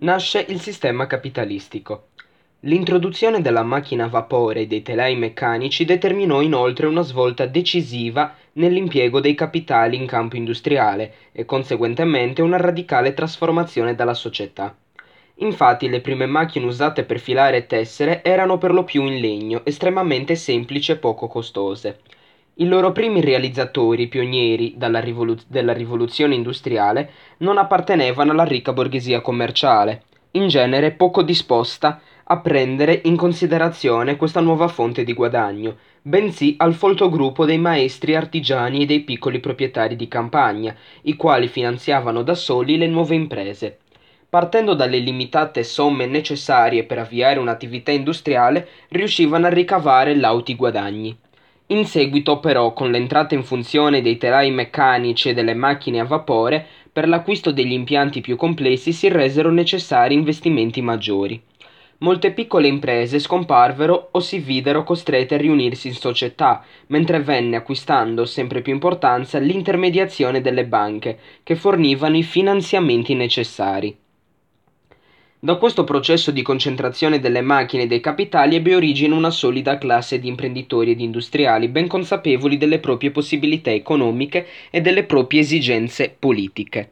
Nasce il sistema capitalistico. L'introduzione della macchina a vapore e dei telai meccanici determinò inoltre una svolta decisiva nell'impiego dei capitali in campo industriale e conseguentemente una radicale trasformazione della società. Infatti le prime macchine usate per filare tessere erano per lo più in legno, estremamente semplici e poco costose. I loro primi realizzatori, pionieri della rivoluzione industriale, non appartenevano alla ricca borghesia commerciale, in genere poco disposta a prendere in considerazione questa nuova fonte di guadagno, bensì al folto gruppo dei maestri artigiani e dei piccoli proprietari di campagna, i quali finanziavano da soli le nuove imprese. Partendo dalle limitate somme necessarie per avviare un'attività industriale, riuscivano a ricavare lauti guadagni. In seguito, però, con l'entrata in funzione dei telai meccanici e delle macchine a vapore, per l'acquisto degli impianti più complessi si resero necessari investimenti maggiori. Molte piccole imprese scomparvero o si videro costrette a riunirsi in società, mentre venne acquistando sempre più importanza l'intermediazione delle banche, che fornivano i finanziamenti necessari. Da questo processo di concentrazione delle macchine e dei capitali ebbe origine una solida classe di imprenditori ed industriali ben consapevoli delle proprie possibilità economiche e delle proprie esigenze politiche.